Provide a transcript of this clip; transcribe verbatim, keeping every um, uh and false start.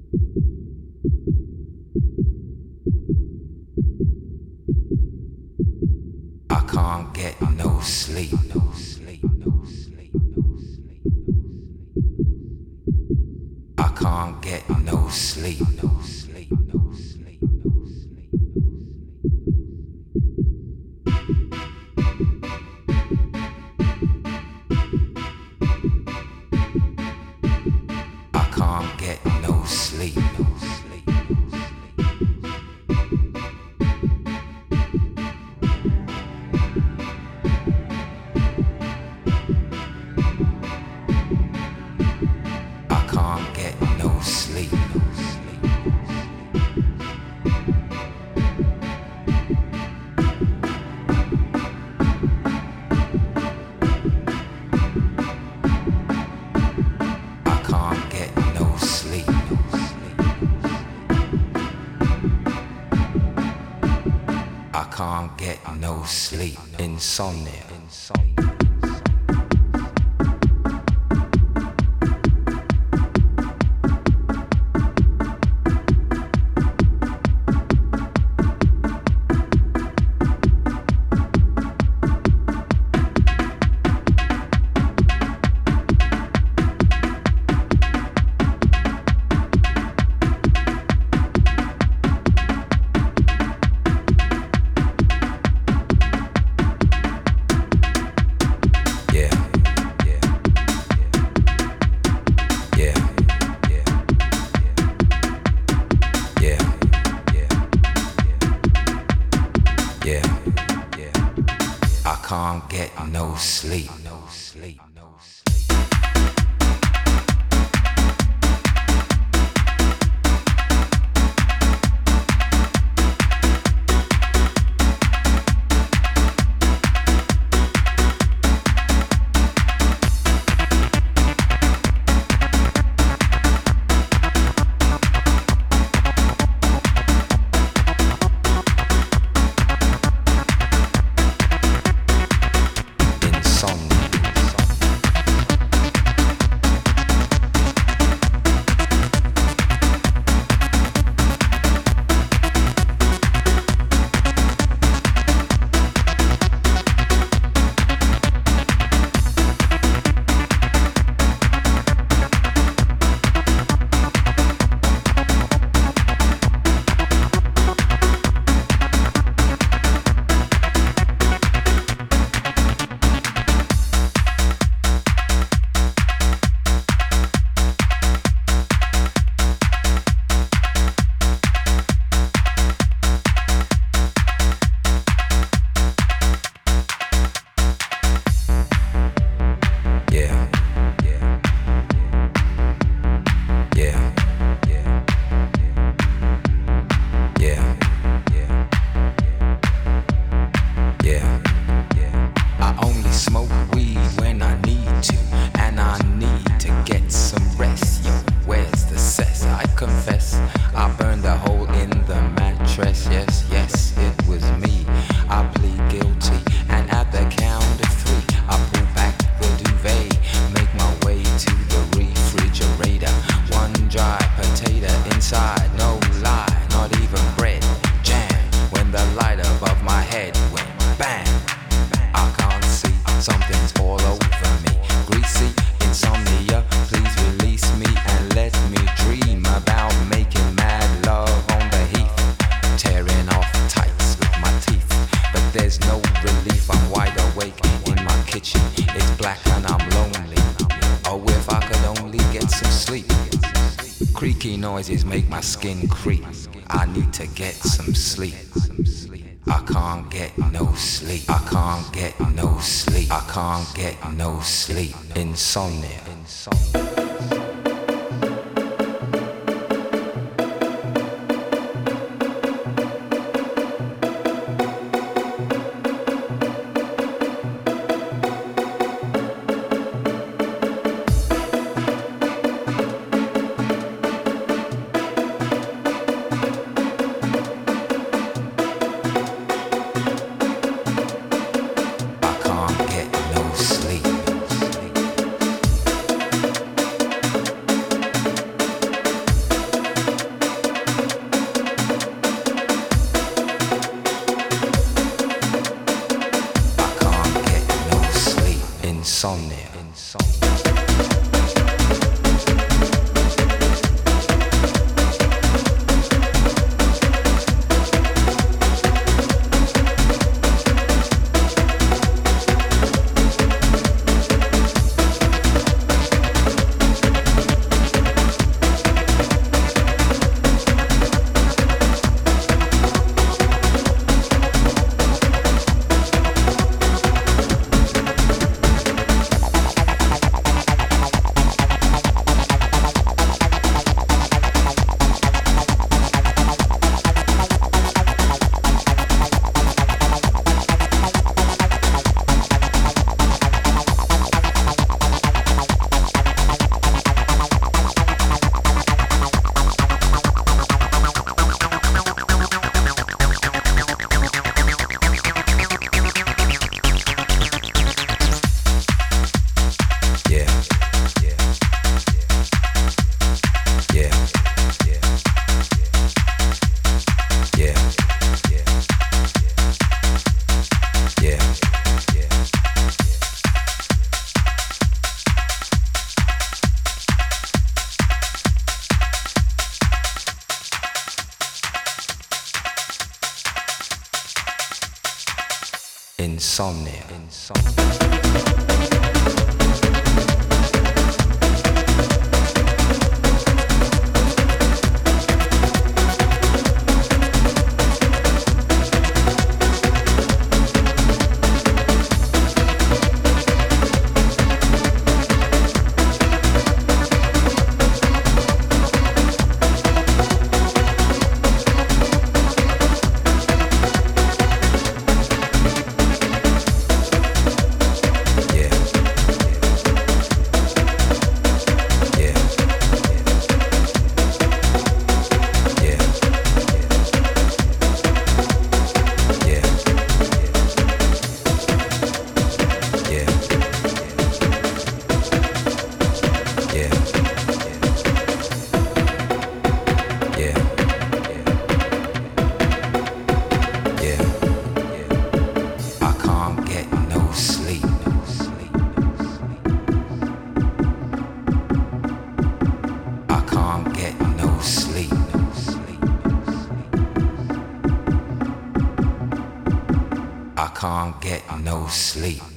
I can't get no sleep. No sleep. No sleep. No sleep. I can't get no sleep. No sleep. No sleep. No sleep. I can't get no sleep. No sleep. I can't get no sleep. I can't get no sleep. I can't get no sleep. Insomnia. I can't get no sleep. No sleep. No sleep. Creaky noises make my skin creep. I need to get some sleep. I can't get no sleep. I can't get no sleep. I can't get no sleep. Insomnia. I can't get no sleep. insomnia. Insomnia. Can't get no sleep.